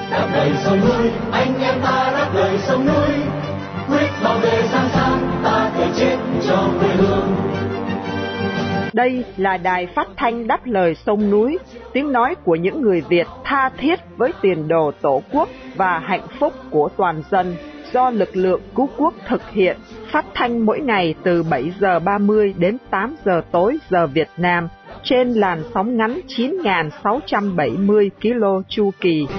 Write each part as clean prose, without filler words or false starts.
đáp lời sông núi, anh em ta đáp lời sông núi, quyết bảo vệ Giang Sang, ta thể chết cho quê hương. Đây là đài phát thanh đáp lời sông núi, tiếng nói của những người Việt tha thiết với tiền đồ Tổ quốc và hạnh phúc của toàn dân, do lực lượng cứu quốc thực hiện, phát thanh mỗi ngày từ 7 giờ 30 đến 8 giờ tối giờ Việt Nam, trên làn sóng ngắn 9.670 km chu kỳ.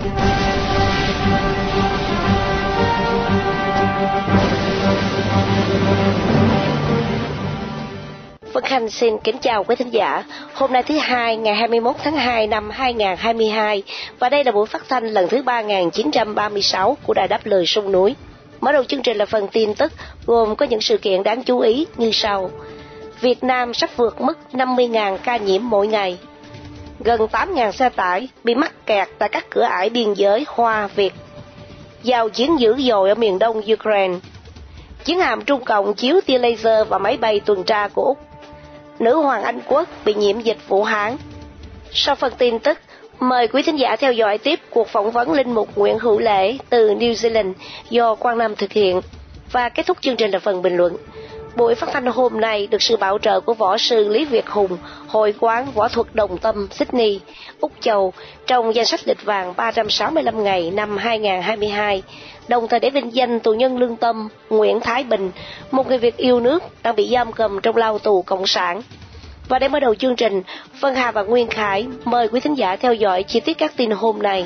Vân Khanh xin kính chào quý thính giả. Hôm nay thứ Hai, ngày 21 tháng 2 năm 2022, và đây là buổi phát thanh lần thứ 3936 của Đài Đáp lời sông núi. Mở đầu chương trình là phần tin tức, gồm có những sự kiện đáng chú ý như sau. Việt Nam sắp vượt mức 50.000 ca nhiễm mỗi ngày. Gần 8.000 xe tải bị mắc kẹt tại các cửa ải biên giới Hoa-Việt. Giao chiến dữ dội ở miền đông Ukraine. Chiến hạm Trung Cộng chiếu tia laser và máy bay tuần tra của Úc. Nữ hoàng Anh Quốc bị nhiễm dịch Vũ Hán. Sau phần tin tức, mời quý thính giả theo dõi tiếp cuộc phỏng vấn linh mục Nguyễn Hữu Lễ từ New Zealand do Quang Nam thực hiện, và kết thúc chương trình là phần bình luận. Buổi phát thanh hôm nay được sự bảo trợ của võ sư Lý Việt Hùng, Hội quán Võ thuật Đồng Tâm, Sydney, Úc Châu, trong danh sách lịch vàng 365 ngày năm 2022, đồng thời để vinh danh tù nhân lương tâm Nguyễn Thái Bình, một người Việt yêu nước đang bị giam cầm trong lao tù cộng sản. Và để mở đầu chương trình, Vân Hà và Nguyên Khải mời quý thính giả theo dõi chi tiết các tin hôm nay.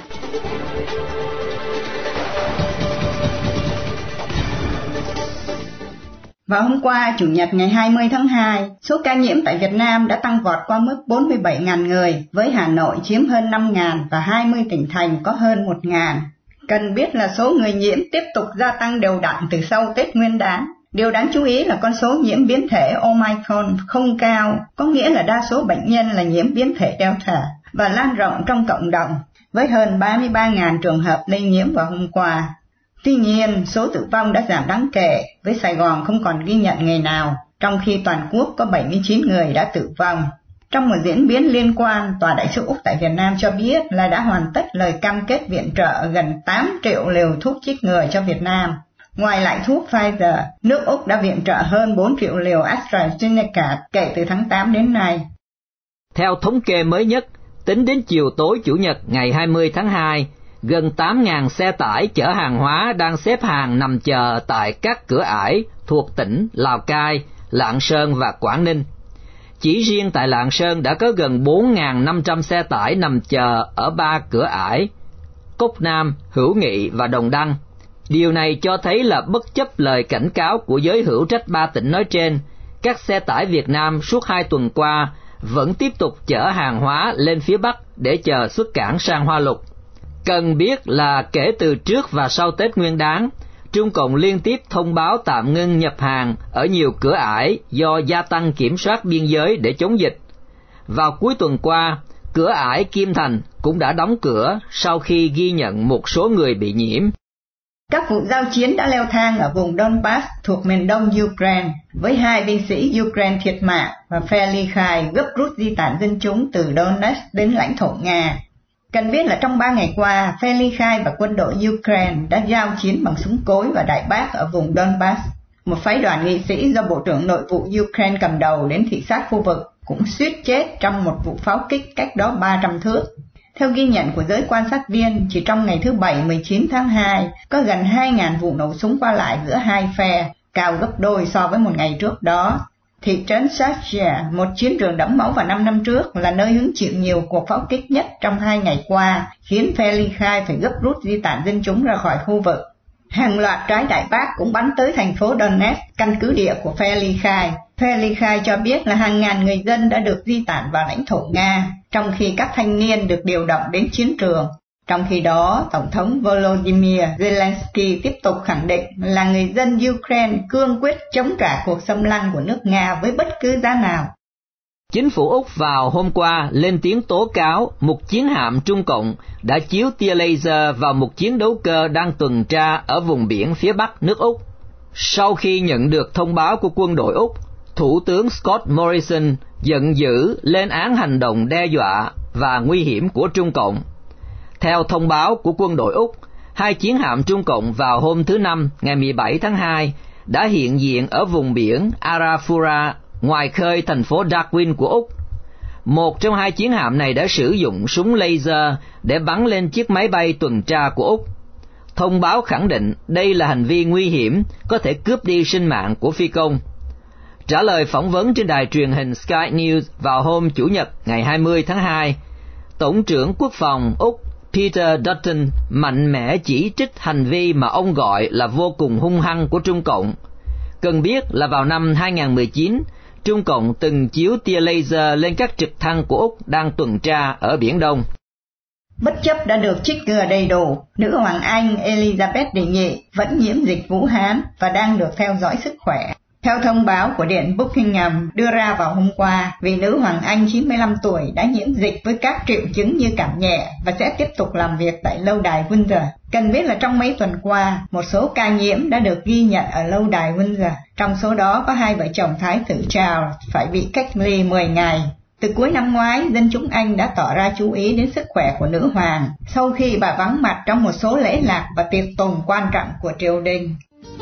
Vào hôm qua, Chủ nhật ngày 20 tháng 2, số ca nhiễm tại Việt Nam đã tăng vọt qua mức 47.000 người, với Hà Nội chiếm hơn 5.000 và 20 tỉnh thành có hơn 1.000. Cần biết là số người nhiễm tiếp tục gia tăng đều đặn từ sau Tết Nguyên đán. Điều đáng chú ý là con số nhiễm biến thể Omicron không cao, có nghĩa là đa số bệnh nhân là nhiễm biến thể Delta và lan rộng trong cộng đồng, với hơn 33.000 trường hợp lây nhiễm vào hôm qua. Tuy nhiên, số tử vong đã giảm đáng kể, với Sài Gòn không còn ghi nhận ngày nào, trong khi toàn quốc có 79 người đã tử vong. Trong một diễn biến liên quan, Tòa đại sứ Úc tại Việt Nam cho biết là đã hoàn tất lời cam kết viện trợ gần 8 triệu liều thuốc chích ngừa cho Việt Nam. Ngoài lại thuốc Pfizer, nước Úc đã viện trợ hơn 4 triệu liều AstraZeneca kể từ tháng 8 đến nay. Theo thống kê mới nhất, tính đến chiều tối Chủ nhật ngày 20 tháng 2, gần 8.000 xe tải chở hàng hóa đang xếp hàng nằm chờ tại các cửa ải thuộc tỉnh Lào Cai, Lạng Sơn và Quảng Ninh. Chỉ riêng tại Lạng Sơn đã có gần 4.500 xe tải nằm chờ ở 3 cửa ải, Cốc Nam, Hữu Nghị và Đồng Đăng. Điều này cho thấy là bất chấp lời cảnh cáo của giới hữu trách 3 tỉnh nói trên, các xe tải Việt Nam suốt 2 tuần qua vẫn tiếp tục chở hàng hóa lên phía Bắc để chờ xuất cảng sang Hoa Lục. Cần biết là kể từ trước và sau Tết Nguyên đán, Trung Cộng liên tiếp thông báo tạm ngưng nhập hàng ở nhiều cửa ải do gia tăng kiểm soát biên giới để chống dịch. Vào cuối tuần qua, cửa ải Kim Thành cũng đã đóng cửa sau khi ghi nhận một số người bị nhiễm. Các vụ giao chiến đã leo thang ở vùng Donbass thuộc miền đông Ukraine, với 2 binh sĩ Ukraine thiệt mạng và phe ly khai gấp rút di tản dân chúng từ Donetsk đến lãnh thổ Nga. Cần biết là trong 3 ngày qua, phe ly khai và quân đội Ukraine đã giao chiến bằng súng cối và đại bác ở vùng Donbass. Một phái đoàn nghị sĩ do Bộ trưởng Nội vụ Ukraine cầm đầu đến thị sát khu vực cũng suýt chết trong một vụ pháo kích cách đó 300 thước. Theo ghi nhận của giới quan sát viên, chỉ trong ngày thứ Bảy 19 tháng 2, có gần 2.000 vụ nổ súng qua lại giữa hai phe, cao gấp đôi so với một ngày trước đó. Thị trấn Saskia, một chiến trường đẫm máu vào 5 năm trước, là nơi hứng chịu nhiều cuộc pháo kích nhất trong 2 ngày qua, khiến phe ly khai phải gấp rút di tản dân chúng ra khỏi khu vực. Hàng loạt trái đại bác cũng bắn tới thành phố Donetsk, căn cứ địa của phe ly khai. Phe ly khai cho biết là hàng ngàn người dân đã được di tản vào lãnh thổ Nga, trong khi các thanh niên được điều động đến chiến trường. Trong khi đó, Tổng thống Volodymyr Zelensky tiếp tục khẳng định là người dân Ukraine cương quyết chống trả cuộc xâm lăng của nước Nga với bất cứ giá nào. Chính phủ Úc vào hôm qua lên tiếng tố cáo một chiến hạm Trung Cộng đã chiếu tia laser vào một chiến đấu cơ đang tuần tra ở vùng biển phía Bắc nước Úc. Sau khi nhận được thông báo của quân đội Úc, Thủ tướng Scott Morrison giận dữ lên án hành động đe dọa và nguy hiểm của Trung Cộng. Theo thông báo của quân đội Úc, 2 chiến hạm Trung Cộng vào hôm thứ Năm ngày 17 tháng 2 đã hiện diện ở vùng biển Arafura ngoài khơi thành phố Darwin của Úc. Một trong 2 chiến hạm này đã sử dụng súng laser để bắn lên chiếc máy bay tuần tra của Úc. Thông báo khẳng định đây là hành vi nguy hiểm, có thể cướp đi sinh mạng của phi công. Trả lời phỏng vấn trên đài truyền hình Sky News vào hôm Chủ nhật ngày 20 tháng 2, Tổng trưởng Quốc phòng Úc Peter Dutton mạnh mẽ chỉ trích hành vi mà ông gọi là vô cùng hung hăng của Trung Cộng. Cần biết là vào năm 2019, Trung Cộng từng chiếu tia laser lên các trực thăng của Úc đang tuần tra ở Biển Đông. Bất chấp đã được trích ngừa đầy đủ, nữ hoàng Anh Elizabeth đệ nhị vẫn nhiễm dịch Vũ Hán và đang được theo dõi sức khỏe. Theo thông báo của Điện Buckingham đưa ra vào hôm qua, vị nữ hoàng Anh 95 tuổi đã nhiễm dịch với các triệu chứng như cảm nhẹ và sẽ tiếp tục làm việc tại lâu đài Windsor. Cần biết là trong mấy tuần qua, một số ca nhiễm đã được ghi nhận ở lâu đài Windsor. Trong số đó có 2 vợ chồng Thái tử Charles phải bị cách ly 10 ngày. Từ cuối năm ngoái, dân chúng Anh đã tỏ ra chú ý đến sức khỏe của nữ hoàng sau khi bà vắng mặt trong một số lễ lạc và tiệc tùng quan trọng của triều đình.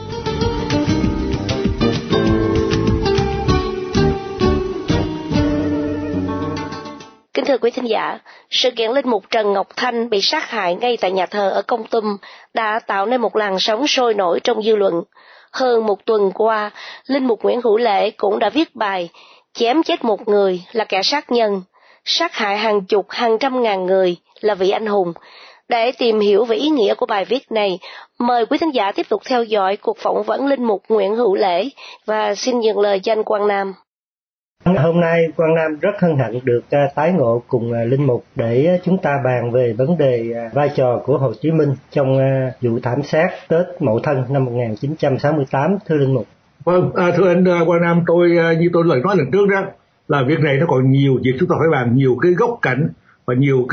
Kính thưa quý thính giả, sự kiện linh mục Trần Ngọc Thanh bị sát hại ngay tại nhà thờ ở Kon Tum đã tạo nên một làn sóng sôi nổi trong dư luận. Hơn một tuần qua, linh mục Nguyễn Hữu Lễ cũng đã viết bài chém chết một người là kẻ sát nhân, sát hại hàng chục hàng trăm ngàn người là vị anh hùng. Để tìm hiểu về ý nghĩa của bài viết này, mời quý thính giả tiếp tục theo dõi cuộc phỏng vấn linh mục Nguyễn Hữu Lễ và xin nhận lời danh Quang Nam. Hôm nay Quang Nam rất hân hạnh được tái ngộ cùng linh mục để chúng ta bàn về vấn đề vai trò của Hồ Chí Minh trong vụ thảm sát Tết Mậu Thân năm 1968, thưa linh mục. Vâng, thưa anh Quang Nam, tôi như tôi lời nói lần trước đó, là việc này nó còn nhiều việc chúng ta phải bàn, nhiều cái góc cạnh và nhiều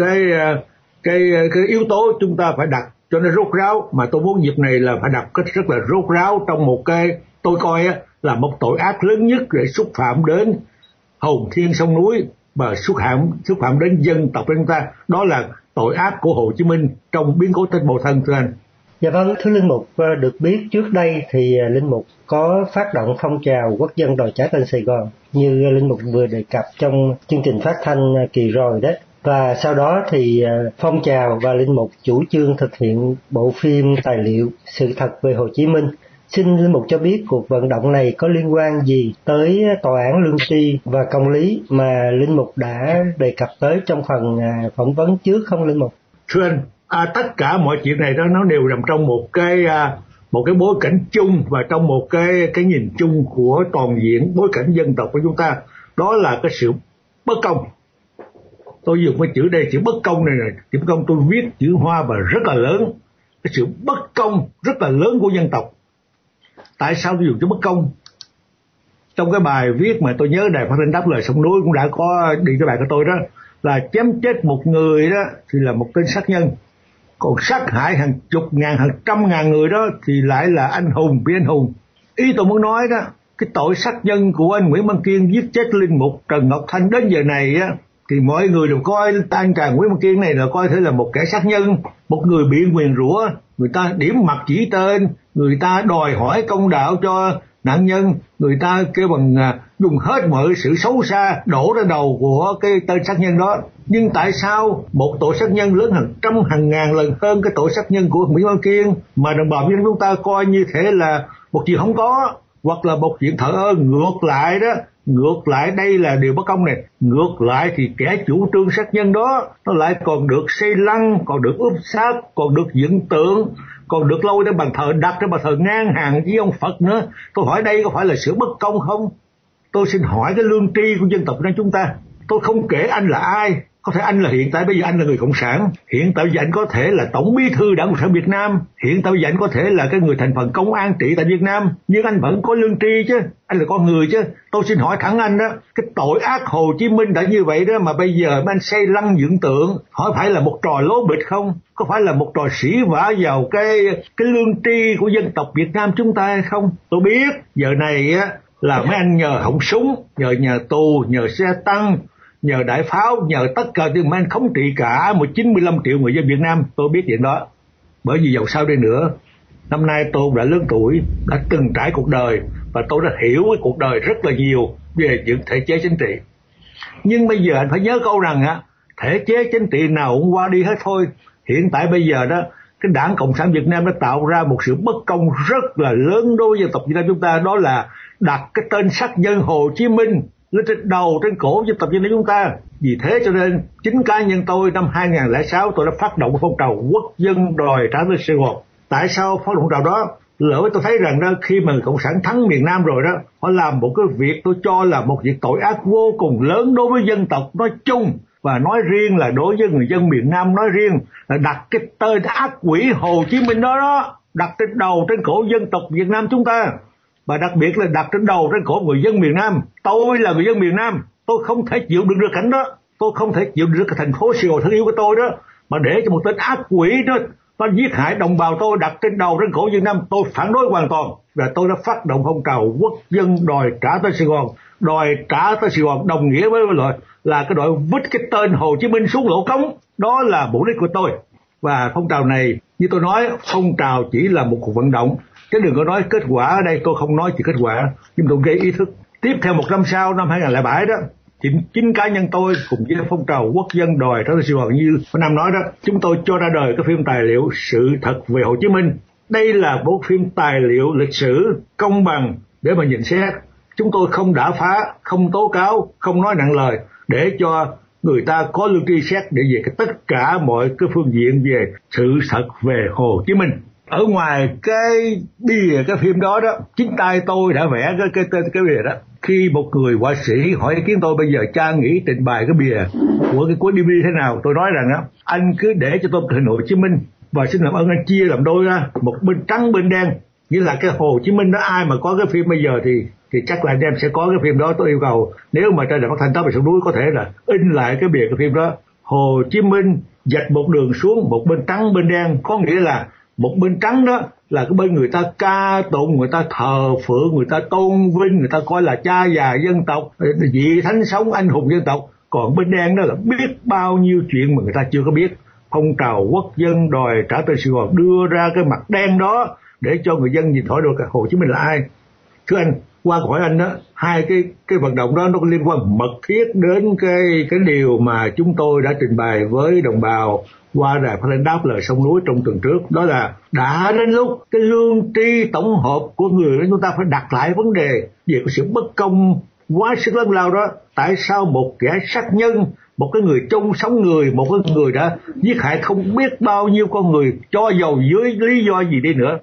cái yếu tố chúng ta phải đặt cho nó rốt ráo, mà tôi muốn dịp này là phải đặt cách rất là rốt ráo trong một cái tôi coi là một tội ác lớn nhất để xúc phạm đến hồn thiên sông núi và xúc phạm đến dân tộc của chúng ta, đó là tội ác của Hồ Chí Minh trong biến cố Tết Mậu Thân, thưa anh. Dạ vâng, thưa linh mục, được biết trước đây thì linh mục có phát động phong trào quốc dân đòi trả tên Sài Gòn như linh mục vừa đề cập trong chương trình phát thanh kỳ rồi đấy. Và sau đó thì phong trào và linh mục chủ trương thực hiện bộ phim tài liệu Sự thật về Hồ Chí Minh. Xin linh mục cho biết cuộc vận động này có liên quan gì tới tòa án lương tri và công lý mà linh mục đã đề cập tới trong phần phỏng vấn trước không linh mục? Thưa anh, tất cả mọi chuyện này đó nó đều nằm trong một cái bối cảnh chung và trong một cái nhìn chung của toàn diện bối cảnh dân tộc của chúng ta, đó là cái sự bất công. Tôi dùng cái chữ đây, chữ bất công này nè, chữ bất công tôi viết chữ hoa và rất là lớn, cái sự bất công rất là lớn của dân tộc. Tại sao tôi dùng chữ bất công? Trong cái bài viết mà tôi nhớ Đài Phát thanh Đáp Lời Sông Núi cũng đã có đi cái bài của tôi đó, là chém chết một người đó thì là một tên sát nhân, còn sát hại hàng chục ngàn, hàng trăm ngàn người đó thì lại là anh hùng, vì anh hùng. Ý tôi muốn nói đó, cái tội sát nhân của anh Nguyễn Văn Kiên giết chết linh mục Trần Ngọc Thanh đến giờ này á, thì mọi người đều coi anh chàng Nguyễn Văn Kiên này là coi thế là một kẻ sát nhân, một người bị nguyền rủa, người ta điểm mặt chỉ tên, người ta đòi hỏi công đạo cho nạn nhân, người ta kêu bằng dùng hết mọi sự xấu xa đổ ra đầu của cái tên sát nhân đó. Nhưng tại sao một tội sát nhân lớn hàng trăm hàng ngàn lần hơn cái tội sát nhân của Nguyễn Văn Kiên mà đồng bào dân chúng ta coi như thế là một chuyện không có, hoặc là một chuyện thờ ơ? Ngược lại đó, ngược lại đây là điều bất công này. Ngược lại thì kẻ chủ trương sát nhân đó nó lại còn được xây lăng, còn được úp xác, còn được dựng tượng, còn được lôi đến bàn thờ, đặt trên bàn thờ ngang hàng với ông Phật nữa. Tôi hỏi đây có phải là sự bất công không? Tôi xin hỏi cái lương tri của dân tộc của chúng ta. Tôi không kể anh là ai, có thể anh là hiện tại bây giờ anh là người cộng sản, hiện tại bây giờ anh có thể là tổng bí thư Đảng Cộng sản Việt Nam, hiện tại bây giờ anh có thể là cái người thành phần công an trị tại Việt Nam, nhưng anh vẫn có lương tri chứ, anh là con người chứ. Tôi xin hỏi thẳng anh đó, cái tội ác Hồ Chí Minh đã như vậy đó mà bây giờ anh xây lăng dựng tượng, hỏi phải là một trò lố bịch không? Có phải là một trò sỉ vả vào cái lương tri của dân tộc Việt Nam chúng ta hay không? Tôi biết giờ này á là mấy anh nhờ họng súng, nhờ nhà tù, nhờ xe tăng, nhờ đại pháo, nhờ tất cả tiền men khống trị cả 95 triệu người dân Việt Nam. Tôi biết chuyện đó. Bởi vì dầu sao đây nữa, năm nay tôi đã lớn tuổi, đã từng trải cuộc đời, và tôi đã hiểu cái cuộc đời rất là nhiều về những thể chế chính trị. Nhưng bây giờ anh phải nhớ câu rằng thể chế chính trị nào cũng qua đi hết thôi. Hiện tại bây giờ đó, cái Đảng Cộng sản Việt Nam đã tạo ra một sự bất công rất là lớn đối với dân tộc Việt Nam chúng ta, đó là đặt cái tên sát nhân Hồ Chí Minh lên trên đầu, trên cổ dân tộc Việt Nam chúng ta. Vì thế cho nên chính cá nhân tôi năm 2006 tôi đã phát động phong trào quốc dân đòi trả tới Sài Gòn. Tại sao phát động phong trào đó? Lỡ tôi thấy rằng đó, khi mà Cộng sản thắng miền Nam rồi đó, họ làm một cái việc tôi cho là một việc tội ác vô cùng lớn đối với dân tộc nói chung, và nói riêng là đối với người dân miền Nam nói riêng, là đặt cái tên ác quỷ Hồ Chí Minh đó đặt trên đầu, trên cổ dân tộc Việt Nam chúng ta, và đặc biệt là đặt trên đầu, trên cổ người dân miền Nam. Tôi là người dân miền Nam, tôi không thể chịu đựng được cảnh đó, tôi không thể chịu đựng được cái thành phố Sài Gòn thân yêu của tôi đó, mà để cho một tên ác quỷ đó nó giết hại đồng bào tôi đặt trên đầu, trên cổ Việt Nam. Tôi phản đối hoàn toàn, và tôi đã phát động phong trào quốc dân đòi trả tới Sài Gòn. Đòi trả tới Sài Gòn đồng nghĩa với là cái đội vứt cái tên Hồ Chí Minh xuống lỗ cống. Đó là mục đích của tôi. Và phong trào này, như tôi nói, phong trào chỉ là một cuộc vận động, chứ đừng có nói kết quả. Ở đây tôi không nói chỉ kết quả, nhưng tôi gây ý thức. Tiếp theo một năm sau, năm 2007 đó, chính cá nhân tôi cùng với phong trào quốc dân đòi trả tới Sài Gòn, như Nam nói đó, chúng tôi cho ra đời cái phim tài liệu Sự Thật Về Hồ Chí Minh. Đây là bộ phim tài liệu lịch sử công bằng để mà nhận xét. Chúng tôi không đả phá, không tố cáo, không nói nặng lời, để cho người ta có lương tri xét để về tất cả mọi cái phương diện về sự thật về Hồ Chí Minh. Ở ngoài cái bìa cái phim đó đó, chính tay tôi đã vẽ cái bìa đó. Khi một người họa sĩ hỏi ý kiến tôi bây giờ cha nghĩ trình bày cái bìa của cái cuốn DVD thế nào, tôi nói rằng anh cứ để cho tôi hình Hồ Chí Minh, và xin làm ơn anh chia làm đôi ra, một bên trắng bên đen, nghĩa là cái Hồ Chí Minh đó. Ai mà có cái phim bây giờ thì chắc là anh em sẽ có cái phim đó. Tôi yêu cầu nếu mà trên đài phát thanh Táo Bạo Sông Núi có thể là in lại cái bìa cái phim đó, Hồ Chí Minh vạch một đường xuống, một bên trắng bên đen, có nghĩa là một bên trắng đó là cái bên người ta ca tụng, người ta thờ phượng, người ta tôn vinh, người ta coi là cha già dân tộc, vị thánh sống anh hùng dân tộc. Còn bên đen đó là biết bao nhiêu chuyện mà người ta chưa có biết. Phong trào quốc dân đòi trả tới Sài Gòn đưa ra cái mặt đen đó để cho người dân nhìn thấy được Hồ Chí Minh là ai. Thưa anh, qua câu hỏi anh đó, hai cái vận động đó nó có liên quan mật thiết đến cái điều mà chúng tôi đã trình bày với đồng bào qua đài phát thanh Đáp Lời Sông Núi trong tuần trước. Đó là đã đến lúc cái lương tri tổng hợp của người chúng ta phải đặt lại vấn đề về cái sự bất công quá sức lớn lao đó. Tại sao một kẻ sát nhân, một cái người chung sống người, một cái người đã giết hại không biết bao nhiêu con người, cho dầu dưới lý do gì đi nữa.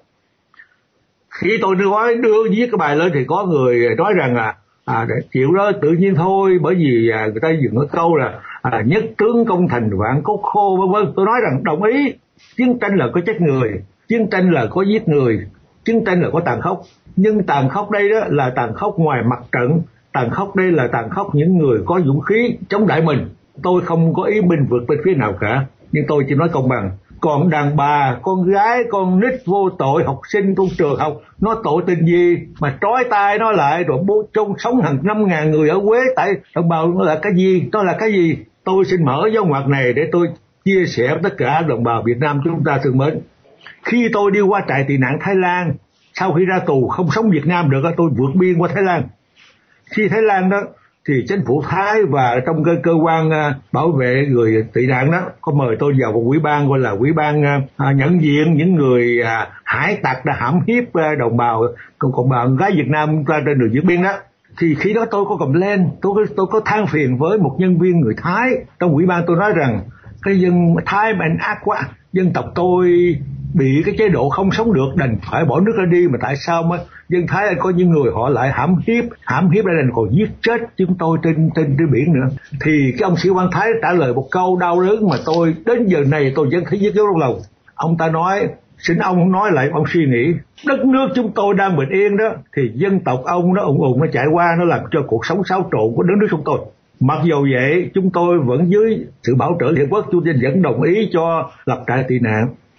Khi tôi nói đưa viết cái bài lên thì có người nói rằng chuyện đó tự nhiên thôi, bởi vì người ta dùng cái câu là nhất tướng công thành vạn cốt khô vân vân. Tôi nói rằng đồng ý, chiến tranh là có chết người, chiến tranh là có giết người, chiến tranh là có tàn khốc, nhưng tàn khốc đây đó là tàn khốc ngoài mặt trận, tàn khốc đây là tàn khốc những người có dũng khí chống lại mình. Tôi không có ý binh vượt bên phía nào cả, nhưng tôi chỉ nói công bằng. Còn đàn bà, con gái, con nít vô tội, học sinh trong trường học, nó tội tình gì mà trói tay nó lại rồi bố chôn sống hàng 5.000 người ở Huế tại đồng bào? Nó là cái gì? Nó là cái gì? Tôi xin mở dấu ngoặc này để tôi chia sẻ với tất cả đồng bào Việt Nam chúng ta thương mến. Khi tôi đi qua trại tị nạn Thái Lan, sau khi ra tù không sống Việt Nam được, tôi vượt biên qua Thái Lan. Khi Thái Lan đó thì chính phủ Thái và trong cái cơ quan bảo vệ người tị nạn đó có mời tôi vào một ủy ban gọi là ủy ban nhận diện những người hải tặc đã hãm hiếp đồng bào cộng bào gái Việt Nam ra trên đường Điện Biên đó. Thì khi đó tôi có cầm lên, tôi có than phiền với một nhân viên người Thái trong ủy ban. Tôi nói rằng cái dân Thái mạnh ác quá, dân tộc tôi bị cái chế độ không sống được đành phải bỏ nước ra đi, mà tại sao mà dân Thái có những người họ lại hãm hiếp đây là còn giết chết chúng tôi trên biển nữa. Thì cái ông sĩ quan Thái trả lời một câu đau đớn mà tôi đến giờ này tôi vẫn thấy nhức nhối trong lòng. Ông ta nói, xin ông nói lại, ông suy nghĩ, đất nước chúng tôi đang bình yên đó thì dân tộc ông nó ùng nó chạy qua, nó làm cho cuộc sống xáo trộn của đất nước chúng tôi. Mặc dù vậy chúng tôi vẫn dưới sự bảo trợ Liên Hợp Quốc, chúng tôi vẫn đồng ý cho lập trại tị nạn.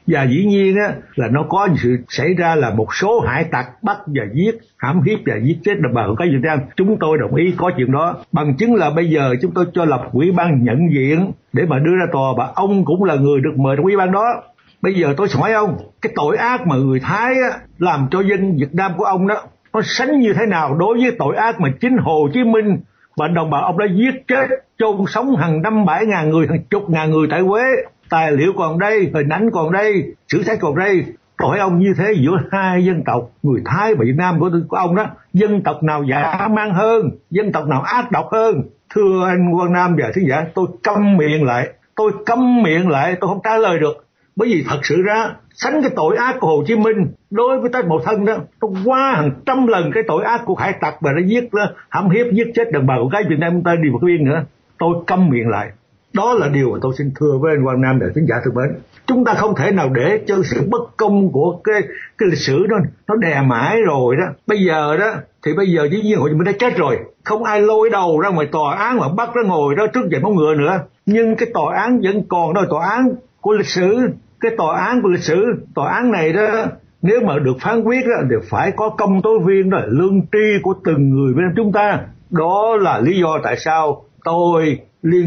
Và dĩ nhiên á là nó có sự xảy ra là một số hải tặc bắt và giết, hãm hiếp và giết chết đồng bào cái Việt Nam. Chúng tôi đồng ý có chuyện đó. Bằng chứng là bây giờ chúng tôi cho lập ủy ban nhận diện để mà đưa ra tòa, và ông cũng là người được mời trong ủy ban đó. Bây giờ tôi hỏi ông, cái tội ác mà người Thái á, làm cho dân Việt Nam của ông đó, nó sánh như thế nào đối với tội ác mà chính Hồ Chí Minh và đồng bào ông đã giết chết, chôn sống hàng 5-7 ngàn người, hàng chục ngàn người tại Huế. Tài liệu còn đây, hình ảnh còn đây, sử sách còn đây. Tôi hỏi ông, như thế giữa hai dân tộc, người Thái và Việt Nam của ông đó, dân tộc nào dã man hơn, dân tộc nào ác độc hơn? Thưa anh Quang Nam và thính giả, tôi câm miệng lại, tôi không trả lời được. Bởi vì thật sự ra sánh cái tội ác của Hồ Chí Minh đối với Tết Mậu Thân đó, nó quá hàng trăm lần cái tội ác của hải tặc và đã giết, hãm hiếp, giết chết đồng bào của cái Việt Nam chúng ta đi một cái biên nữa. Tôi câm miệng lại. Đó là điều mà tôi xin thưa với anh Quang Nam và khán giả thân mến. Chúng ta không thể nào để cho sự bất công của cái lịch sử đó nó đè mãi rồi đó. Bây giờ dĩ nhiên Hồ Chí Minh đã chết rồi, không ai lôi đầu ra ngoài tòa án mà bắt nó ngồi đó trước vành móng ngựa nữa. Nhưng cái tòa án vẫn còn đó, tòa án của lịch sử, cái tòa án của lịch sử. Tòa án này đó, nếu mà được phán quyết đó thì phải có công tố viên, đó là lương tri của từng người bên chúng ta. Đó là lý do tại sao tôi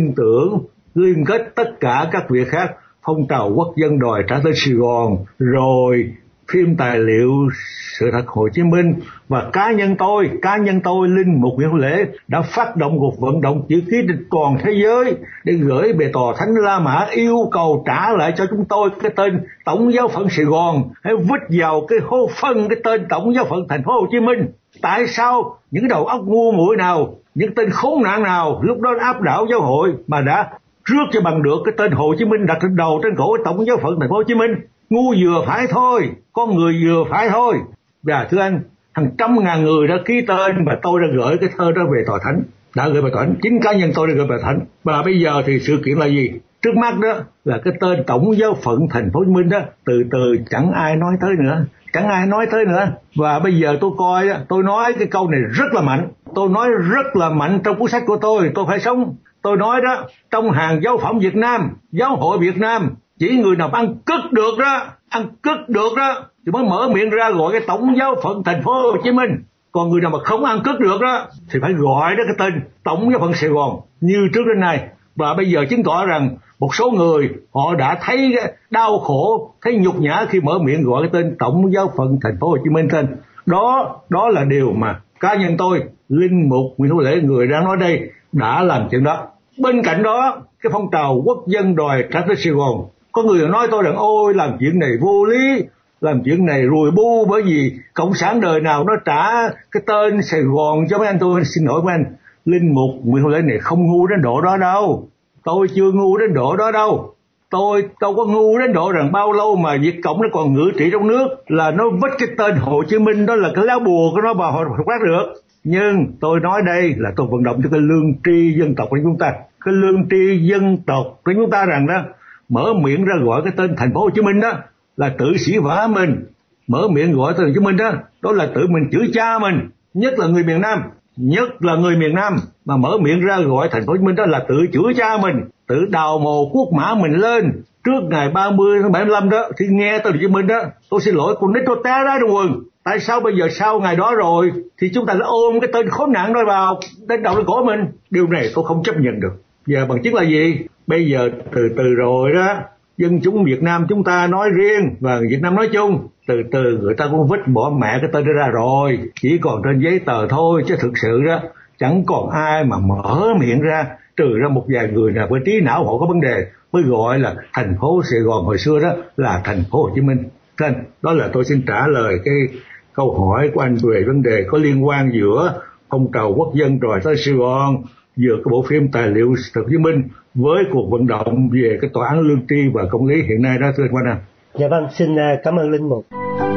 liên kết tất cả các việc khác, phong trào quốc dân đòi trả tên Sài Gòn, rồi phim tài liệu Sự Thật Hồ Chí Minh, và cá nhân tôi Linh Mục Nguyễn Hữu Lễ đã phát động cuộc vận động chữ ký trên toàn thế giới để gửi về tòa Thánh La Mã yêu cầu trả lại cho chúng tôi cái tên Tổng giáo phận Sài Gòn, hãy vứt vào cái hố phân cái tên Tổng giáo phận thành phố Hồ Chí Minh. Tại sao những đầu óc ngu muội nào, những tên khốn nạn nào lúc đó áp đảo giáo hội mà đã rước cho bằng được cái tên Hồ Chí Minh đặt trên đầu trên cổ Tổng giáo phận thành phố Hồ Chí Minh? Ngu vừa phải thôi, con người vừa phải thôi. Và thưa anh, hàng trăm ngàn người đã ký tên và tôi đã gửi cái thơ đó về tòa thánh, chính cá nhân tôi đã gửi về tòa thánh. Và bây giờ thì sự kiện là gì? Trước mắt đó là cái tên Tổng giáo phận thành phố Hồ Chí Minh đó, từ từ chẳng ai nói tới nữa. Và bây giờ tôi coi, tôi nói cái câu này rất là mạnh trong cuốn sách của tôi phải sống. Tôi nói đó, trong hàng giáo phẩm Việt Nam, giáo hội Việt Nam, chỉ người nào ăn cất được đó thì mới mở miệng ra gọi cái Tổng giáo phận thành phố Hồ Chí Minh. Còn người nào mà không ăn cất được đó thì phải gọi đó cái tên Tổng giáo phận Sài Gòn như trước đến nay. Và bây giờ chứng tỏ rằng một số người họ đã thấy đau khổ, thấy nhục nhã khi mở miệng gọi cái tên Tổng giáo phận thành phố Hồ Chí Minh tên. Đó là điều mà cá nhân tôi, Linh Mục Nguyễn Hữu Lễ, người đang nói đây, đã làm chuyện đó. Bên cạnh đó, cái phong trào quốc dân đòi trả tới Sài Gòn, có người nói tôi rằng ôi làm chuyện này vô lý, làm chuyện này rùi bu, bởi vì cộng sản đời nào nó trả cái tên Sài Gòn cho mấy anh. Tôi xin lỗi mấy anh, Linh Mục Nguyễn Hữu Lễ này không ngu đến độ đó đâu. Tôi chưa ngu đến độ đó đâu. Tôi đâu có ngu đến độ rằng bao lâu mà Việt Cộng nó còn ngự trị trong nước là nó vứt cái tên Hồ Chí Minh đó là cái lá bùa của nó vào họ quát được. Nhưng tôi nói đây là tôi vận động cho cái lương tri dân tộc của chúng ta. Cái lương tri dân tộc của chúng ta rằng đó, mở miệng ra gọi cái tên thành phố Hồ Chí Minh đó là tự sĩ vả mình. Mở miệng gọi tên Hồ Chí Minh đó là tự mình chửi cha mình, nhất là người miền Nam mà mở miệng ra gọi thành phố Hồ Chí Minh đó là tự chửi cha mình, tự đào mồ quốc mã mình lên. Trước ngày 30 tháng 75 đó, khi nghe tên Hồ Chí Minh đó, tôi xin lỗi, con nít tôi té đá trong quần. Tại sao bây giờ sau ngày đó rồi thì chúng ta lại ôm cái tên khốn nạn đó vào đến đầu lên cổ mình? Điều này tôi không chấp nhận được. Giờ bằng chứng là gì? Bây giờ từ từ rồi đó, dân chúng Việt Nam chúng ta nói riêng và Việt Nam nói chung, từ từ người ta cũng vứt bỏ mẹ cái tên đó ra rồi, chỉ còn trên giấy tờ thôi, chứ thực sự đó chẳng còn ai mà mở miệng ra, trừ ra một vài người nào với trí não họ có vấn đề mới gọi là thành phố Sài Gòn hồi xưa đó là thành phố Hồ Chí Minh. Nên đó là tôi xin trả lời cái câu hỏi của anh về vấn đề có liên quan giữa phong trào quốc dân đòi tới Sài Gòn, giữa cái bộ phim tài liệu Hồ Chí Minh với cuộc vận động về cái tòa án lương tri và công lý hiện nay đó, thưa anh Quang Nam. Dạ vâng, xin cảm ơn Linh Mục.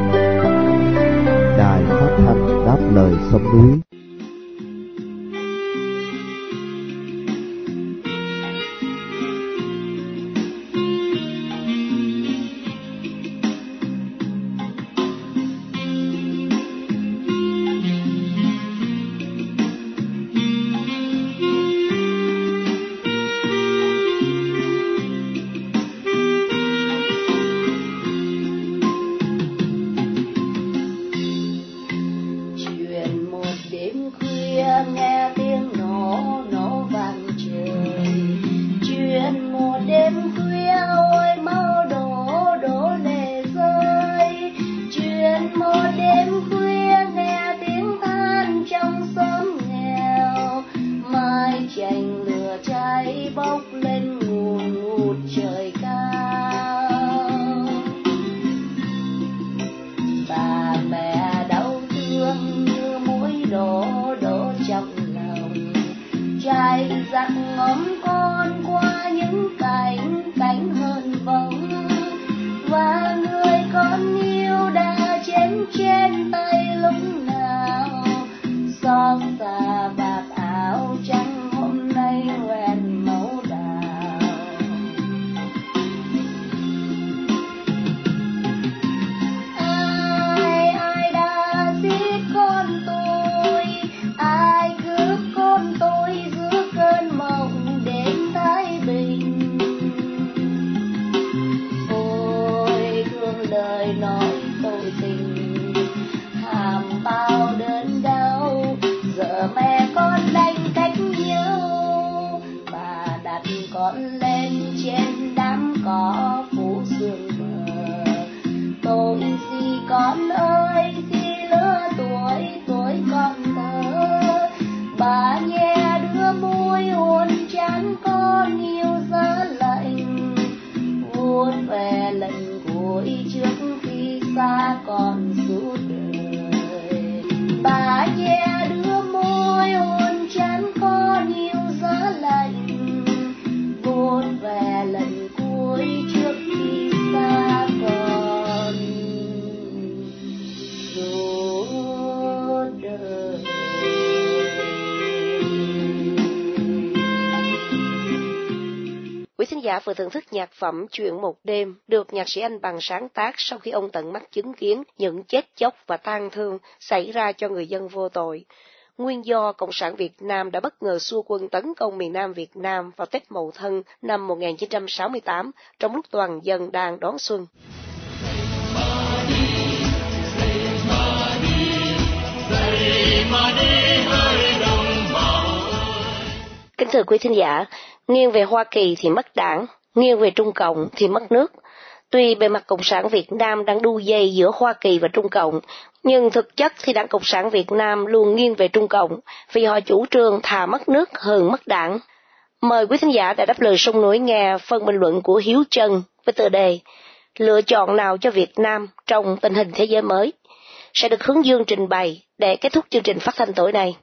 Đài Phát thanh Đáp Lời Sông Núi. con ơi khi lứa tuổi còn thơ, bà nhẹ đưa môi hôn trán con nhiều giá lạnh, vuốt về lần cuối trước khi xa còn suốt đời. Bà nhẹ đưa môi hôn trán con nhiều giá lạnh, vuốt về lần cuối trước khi xa còn suốt đời. Quý thính giả vừa thưởng thức nhạc phẩm Chuyện một đêm được nhạc sĩ Anh Bằng sáng tác sau khi ông tận mắt chứng kiến những chết chóc và tang thương xảy ra cho người dân vô tội. Nguyên do Cộng sản Việt Nam đã bất ngờ xua quân tấn công miền Nam Việt Nam vào Tết Mậu Thân năm 1968 trong lúc toàn dân đang đón xuân. Kính thưa quý thính giả, nghiêng về Hoa Kỳ thì mất đảng, nghiêng về Trung Cộng thì mất nước. Tuy bề mặt Cộng sản Việt Nam đang đu dây giữa Hoa Kỳ và Trung Cộng, nhưng thực chất thì Đảng Cộng sản Việt Nam luôn nghiêng về Trung Cộng vì họ chủ trương thà mất nước hơn mất đảng. Mời quý thính giả đã đáp lời sông núi nghe phần bình luận của Hiếu Trân với tựa đề Lựa chọn nào cho Việt Nam trong tình hình thế giới mới sẽ được Hướng Dương trình bày để kết thúc chương trình phát thanh tối nay.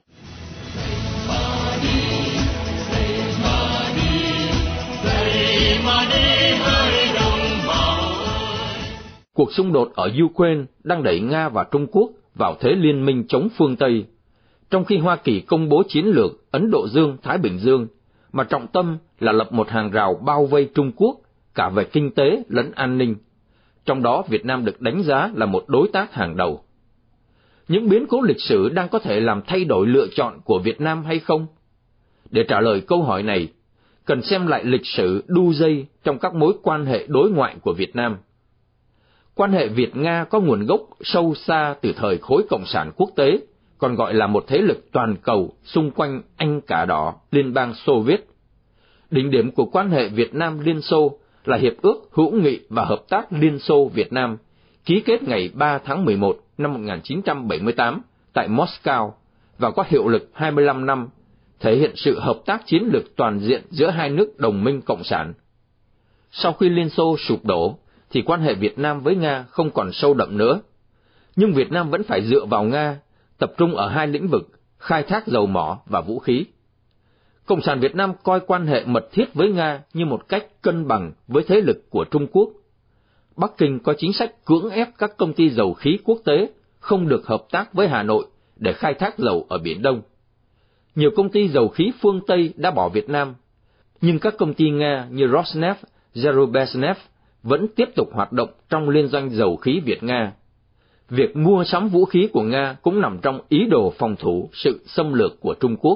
Cuộc xung đột ở Ukraine đang đẩy Nga và Trung Quốc vào thế liên minh chống phương Tây, trong khi Hoa Kỳ công bố chiến lược Ấn Độ Dương-Thái Bình Dương, mà trọng tâm là lập một hàng rào bao vây Trung Quốc, cả về kinh tế lẫn an ninh. Trong đó Việt Nam được đánh giá là một đối tác hàng đầu. Những biến cố lịch sử đang có thể làm thay đổi lựa chọn của Việt Nam hay không? Để trả lời câu hỏi này, cần xem lại lịch sử đu dây trong các mối quan hệ đối ngoại của Việt Nam. Quan hệ Việt-Nga có nguồn gốc sâu xa từ thời khối cộng sản quốc tế, còn gọi là một thế lực toàn cầu xung quanh Anh Cả Đỏ, Liên bang Xô Viết. Đỉnh điểm của quan hệ Việt Nam-Liên Xô là Hiệp ước Hữu nghị và Hợp tác Liên Xô-Việt Nam, ký kết ngày 3 tháng 11 năm 1978 tại Moscow và có hiệu lực 25 năm, thể hiện sự hợp tác chiến lược toàn diện giữa hai nước đồng minh cộng sản. Sau khi Liên Xô sụp đổ, thì quan hệ Việt Nam với Nga không còn sâu đậm nữa. Nhưng Việt Nam vẫn phải dựa vào Nga, tập trung ở hai lĩnh vực, khai thác dầu mỏ và vũ khí. Cộng sản Việt Nam coi quan hệ mật thiết với Nga như một cách cân bằng với thế lực của Trung Quốc. Bắc Kinh có chính sách cưỡng ép các công ty dầu khí quốc tế không được hợp tác với Hà Nội để khai thác dầu ở Biển Đông. Nhiều công ty dầu khí phương Tây đã bỏ Việt Nam, nhưng các công ty Nga như Rosneft, Zarubezhneft vẫn tiếp tục hoạt động trong liên doanh dầu khí Việt-Nga. Việc mua sắm vũ khí của Nga cũng nằm trong ý đồ phòng thủ sự xâm lược của Trung Quốc.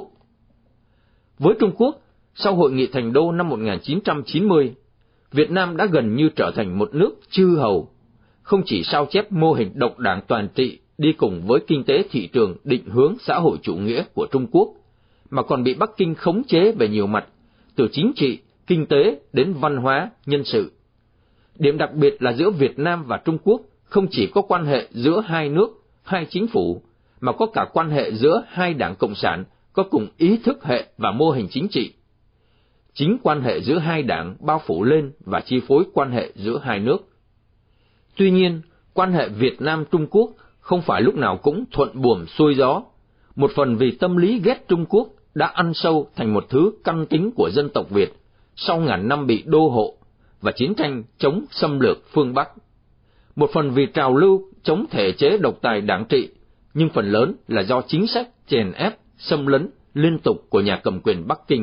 Với Trung Quốc, sau Hội nghị Thành Đô năm 1990, Việt Nam đã gần như trở thành một nước chư hầu, không chỉ sao chép mô hình độc đảng toàn trị đi cùng với kinh tế thị trường định hướng xã hội chủ nghĩa của Trung Quốc, mà còn bị Bắc Kinh khống chế về nhiều mặt, từ chính trị, kinh tế đến văn hóa, nhân sự. Điểm đặc biệt là giữa Việt Nam và Trung Quốc không chỉ có quan hệ giữa hai nước, hai chính phủ, mà có cả quan hệ giữa hai đảng Cộng sản có cùng ý thức hệ và mô hình chính trị. Chính quan hệ giữa hai đảng bao phủ lên và chi phối quan hệ giữa hai nước. Tuy nhiên, quan hệ Việt Nam-Trung Quốc không phải lúc nào cũng thuận buồm xuôi gió, một phần vì tâm lý ghét Trung Quốc đã ăn sâu thành một thứ căn tính của dân tộc Việt sau ngàn năm bị đô hộ và chiến tranh chống xâm lược phương Bắc. Một phần vì trào lưu chống thể chế độc tài đảng trị, nhưng phần lớn là do chính sách chèn ép, xâm lấn liên tục của nhà cầm quyền Bắc Kinh.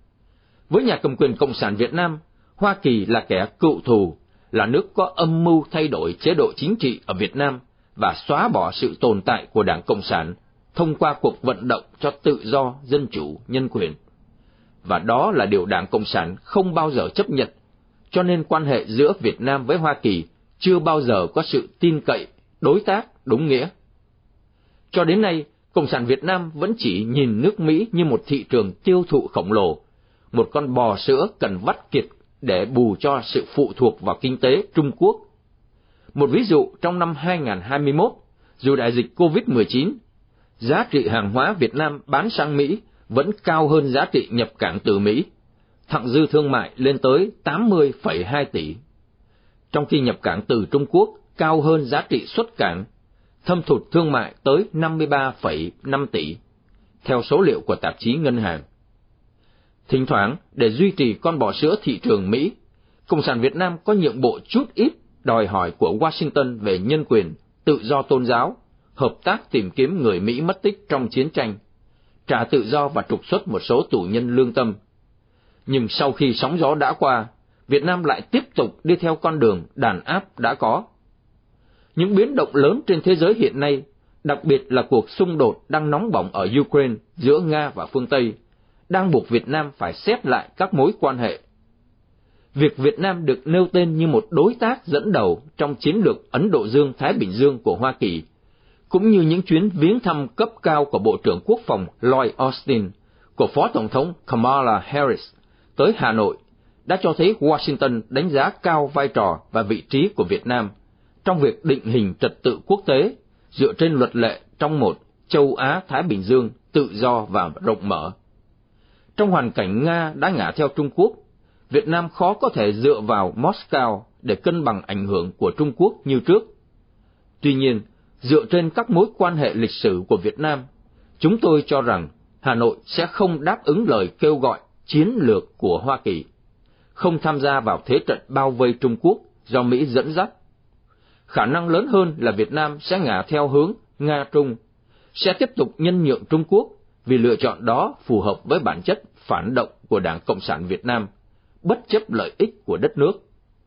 Với nhà cầm quyền Cộng sản Việt Nam, Hoa Kỳ là kẻ cựu thù, là nước có âm mưu thay đổi chế độ chính trị ở Việt Nam và xóa bỏ sự tồn tại của Đảng Cộng sản thông qua cuộc vận động cho tự do, dân chủ, nhân quyền. Và đó là điều Đảng Cộng sản không bao giờ chấp nhận, cho nên quan hệ giữa Việt Nam với Hoa Kỳ chưa bao giờ có sự tin cậy, đối tác đúng nghĩa. Cho đến nay, Cộng sản Việt Nam vẫn chỉ nhìn nước Mỹ như một thị trường tiêu thụ khổng lồ, một con bò sữa cần vắt kiệt để bù cho sự phụ thuộc vào kinh tế Trung Quốc. Một ví dụ, trong năm 2021, dù đại dịch COVID-19, giá trị hàng hóa Việt Nam bán sang Mỹ vẫn cao hơn giá trị nhập cảng từ Mỹ, thặng dư thương mại lên tới 80,2 tỷ. Trong khi nhập cảng từ Trung Quốc cao hơn giá trị xuất cảng, thâm hụt thương mại tới 53,5 tỷ, theo số liệu của tạp chí Ngân hàng. Thỉnh thoảng, để duy trì con bò sữa thị trường Mỹ, Cộng sản Việt Nam có nhượng bộ chút ít đòi hỏi của Washington về nhân quyền, tự do tôn giáo, hợp tác tìm kiếm người Mỹ mất tích trong chiến tranh, trả tự do và trục xuất một số tù nhân lương tâm. Nhưng sau khi sóng gió đã qua, Việt Nam lại tiếp tục đi theo con đường đàn áp đã có. Những biến động lớn trên thế giới hiện nay, đặc biệt là cuộc xung đột đang nóng bỏng ở Ukraine giữa Nga và phương Tây, đang buộc Việt Nam phải xét lại các mối quan hệ. Việc Việt Nam được nêu tên như một đối tác dẫn đầu trong chiến lược Ấn Độ Dương-Thái Bình Dương của Hoa Kỳ, cũng như những chuyến viếng thăm cấp cao của Bộ trưởng Quốc phòng Lloyd Austin, của Phó Tổng thống Kamala Harris tới Hà Nội, đã cho thấy Washington đánh giá cao vai trò và vị trí của Việt Nam trong việc định hình trật tự quốc tế dựa trên luật lệ trong một châu Á-Thái Bình Dương tự do và rộng mở. Trong hoàn cảnh Nga đã ngả theo Trung Quốc, Việt Nam khó có thể dựa vào Moscow để cân bằng ảnh hưởng của Trung Quốc như trước. Tuy nhiên, dựa trên các mối quan hệ lịch sử của Việt Nam, chúng tôi cho rằng Hà Nội sẽ không đáp ứng lời kêu gọi chiến lược của Hoa Kỳ, không tham gia vào thế trận bao vây Trung Quốc do Mỹ dẫn dắt. Khả năng lớn hơn là Việt Nam sẽ ngả theo hướng Nga-Trung, sẽ tiếp tục nhân nhượng Trung Quốc vì lựa chọn đó phù hợp với bản chất phản động của Đảng Cộng sản Việt Nam, bất chấp lợi ích của đất nước.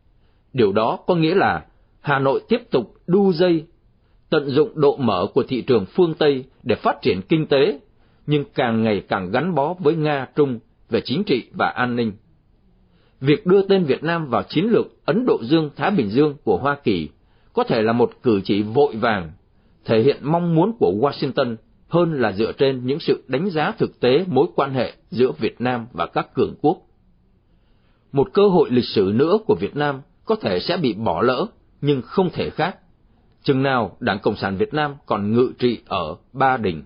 Điều đó có nghĩa là Hà Nội tiếp tục đu dây, tận dụng độ mở của thị trường phương Tây để phát triển kinh tế, nhưng càng ngày càng gắn bó với Nga-Trung về chính trị và an ninh. Việc đưa tên Việt Nam vào chiến lược Ấn Độ Dương-Thái Bình Dương của Hoa Kỳ có thể là một cử chỉ vội vàng, thể hiện mong muốn của Washington hơn là dựa trên những sự đánh giá thực tế mối quan hệ giữa Việt Nam và các cường quốc. Một cơ hội lịch sử nữa của Việt Nam có thể sẽ bị bỏ lỡ, nhưng không thể khác, chừng nào Đảng Cộng sản Việt Nam còn ngự trị ở Ba Đình.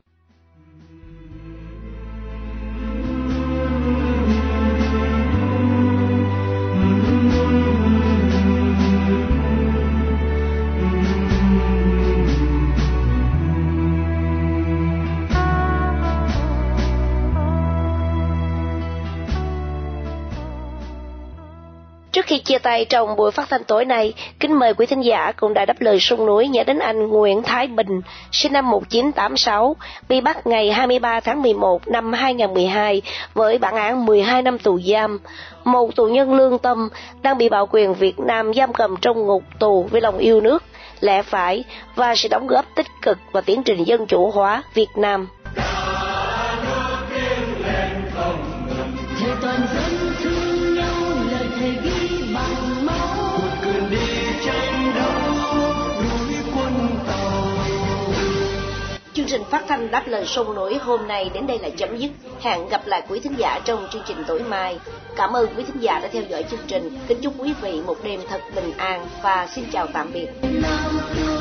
Trước khi chia tay trong buổi phát thanh tối nay, kính mời quý thính giả cùng Đài Đáp Lời Sông Núi nhớ đến anh Nguyễn Thái Bình, sinh năm 1986, bị bắt ngày 23 tháng 11 năm 2012 với bản án 12 năm tù giam. Một tù nhân lương tâm đang bị bạo quyền Việt Nam giam cầm trong ngục tù vì lòng yêu nước, lẽ phải và sự đóng góp tích cực vào tiến trình dân chủ hóa Việt Nam. Chương trình phát thanh Đáp Lời Sông Núi hôm nay đến đây là chấm dứt. Hẹn gặp lại quý thính giả trong chương trình tối mai. Cảm ơn quý thính giả đã theo dõi chương trình. Kính chúc quý vị một đêm thật bình an và xin chào tạm biệt.